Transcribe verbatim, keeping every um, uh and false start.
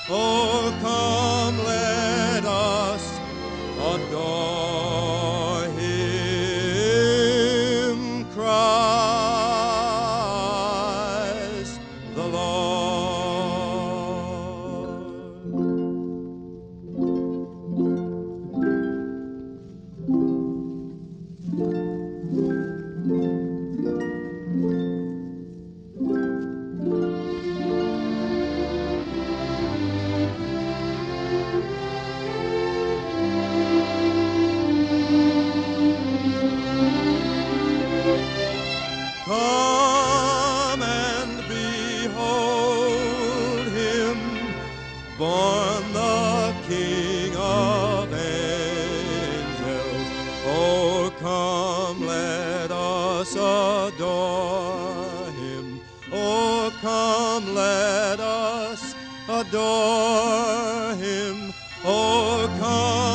Oh, come, let us adore him, Christ the Come and behold him, born the King of angels. Oh, come, let us adore him. Oh, come, let us adore him. Oh, come.